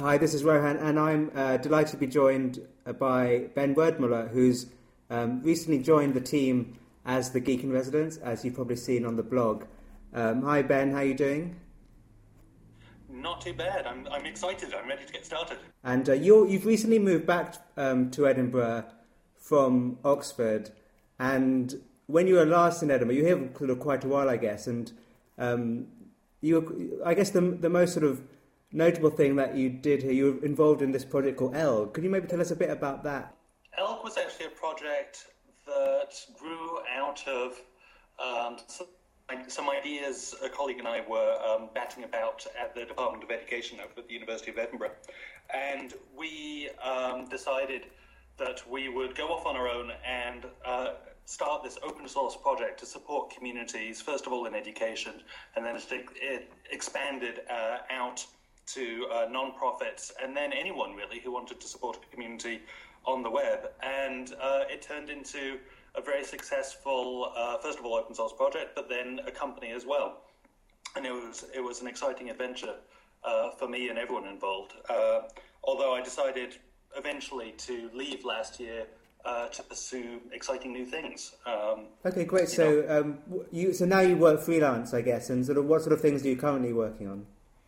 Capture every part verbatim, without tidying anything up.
Hi, this is Rohan, and I'm uh, delighted to be joined by Ben Werdmuller, who's um, recently joined the team as the Geek in Residence, as you've probably seen on the blog. Um, hi, Ben. How are you doing? Not too bad. I'm I'm excited. I'm ready to get started. And uh, you're, you've recently moved back um, to Edinburgh from Oxford, and when you were last in Edinburgh, you were here for quite a while, I guess, and um, you were, I guess the the most sort of notable thing that you did here, you were involved in this project called E L G. Could you maybe tell us a bit about that? E L G was actually a project that grew out of um, some, some ideas a colleague and I were um, batting about at the Department of Education over at the University of Edinburgh. And we um, decided that we would go off on our own and uh, start this open source project to support communities, first of all in education, and then it expanded uh, out to uh, non-profits, and then anyone really who wanted to support a community on the web. And uh, it turned into a very successful, uh, first of all, open source project, but then a company as well. And it was it was an exciting adventure uh, for me and everyone involved. Uh, although I decided eventually to leave last year uh, to pursue exciting new things. Um, okay, great. So um, you so now you work freelance, I guess, and sort of what sort of things are you currently working on?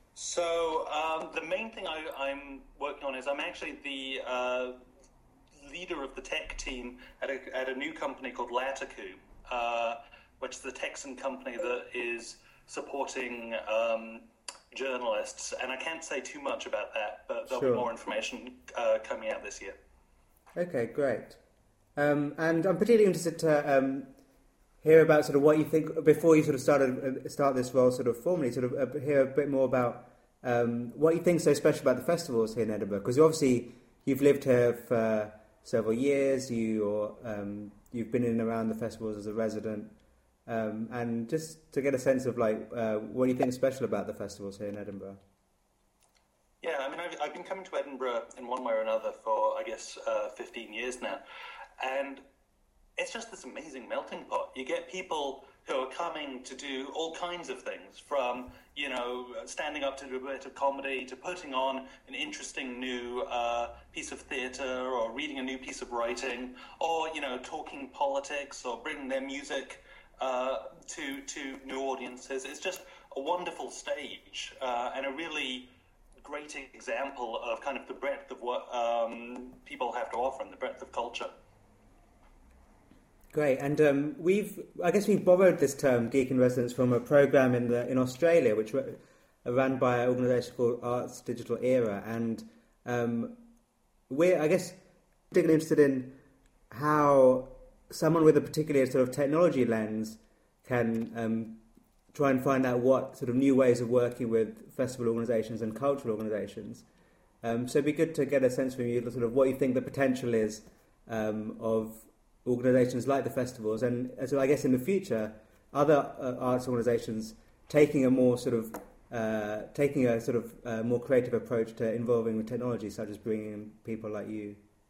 So um, the main thing I, I'm working on is I'm actually the uh, leader of the tech team at a, at a new company called Latiku, uh, which is the Texan company that is supporting um, journalists. And I can't say too much about that, but there'll sure. be more information uh, coming out this year. Okay, great. Um, and I'm particularly interested to um, hear about sort of what you think before you sort of started start this role sort of formally. Sort of uh, hear a bit more about um, what you think is so special about the festivals here in Edinburgh, because obviously you've lived here for several years. You um, you've been in and around the festivals as a resident, um, and just to get a sense of like uh, what do you think is special about the festivals here in Edinburgh? Yeah, I mean, I've, I've been coming to Edinburgh in one way or another for I guess uh, fifteen years now, and it's just this amazing melting pot. You get people who are coming to do all kinds of things, from, you know, standing up to do a bit of comedy, to putting on an interesting new uh, piece of theatre, or reading a new piece of writing, or, you know, talking politics, or bringing their music uh, to, to new audiences. It's just a wonderful stage uh, and a really great example of kind of the breadth of what um, people have to offer and the breadth of culture. Great, and um, we've, I guess we've borrowed this term, Geek in Residence, from a program in the in Australia, which were ran by an organisation called Arts Digital Era, and um, we're, I guess, particularly interested in how someone with a particular sort of technology lens can um, try and find out what sort of new ways of working with festival organisations and cultural organisations. Um, so it'd be good to get a sense from you, sort of what you think the potential is um, of organisations like the festivals, and so I guess in the future, other uh, arts organisations taking a more sort of uh, taking a sort of uh, more creative approach to involving with technology, such as bringing in people like you.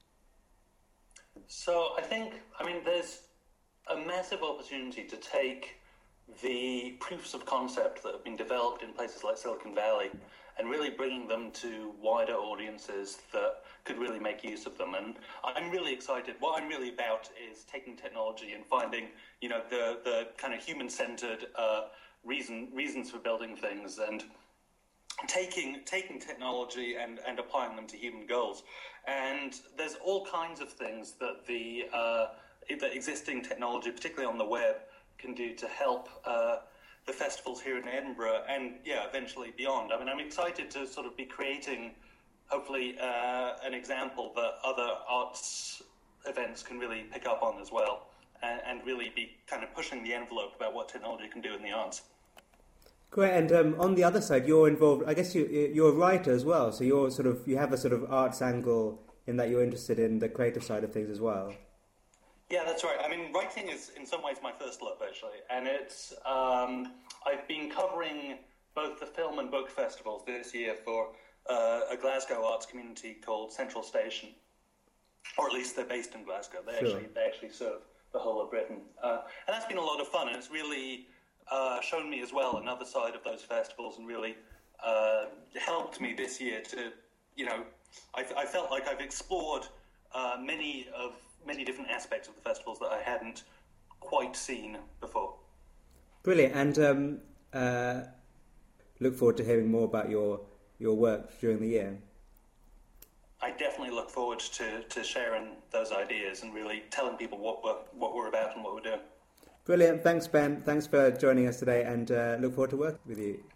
So I think, I mean, there's a massive opportunity to take the proofs of concept that have been developed in places like Silicon Valley and really bringing them to wider audiences that could really make use of them. And I'm really excited. What I'm really about is taking technology and finding, you know, the, the kind of human-centered uh, reason reasons for building things, and taking taking technology and, and applying them to human goals. And there's all kinds of things that the, uh, the existing technology, particularly on the web, can do to help uh, the festivals here in Edinburgh and, yeah, eventually beyond. I mean, I'm excited to sort of be creating, hopefully, uh, an example that other arts events can really pick up on as well, and, and really be kind of pushing the envelope about what technology can do in the arts. Great, and um, on the other side, you're involved, I guess you, you're a writer as well, so you're sort of, you have a sort of arts angle in that you're interested in the creative side of things as well. Yeah, that's right. I mean, writing is in some ways my first love, actually. And it's, um, I've been covering both the film and book festivals this year for uh, a Glasgow arts community called Central Station. Or at least they're based in Glasgow. They, sure. actually, they actually serve the whole of Britain. Uh, and that's been a lot of fun. And it's really uh, shown me as well another side of those festivals, and really uh, helped me this year to you know, I, I felt like I've explored uh, many of many different aspects of the festivals that I hadn't quite seen before. Brilliant, and um, uh, look forward to hearing more about your your work during the year. I definitely look forward to, to sharing those ideas and really telling people what we're, what we're about and what we're doing. Brilliant. Thanks, Ben. Thanks for joining us today, and uh, look forward to working with you.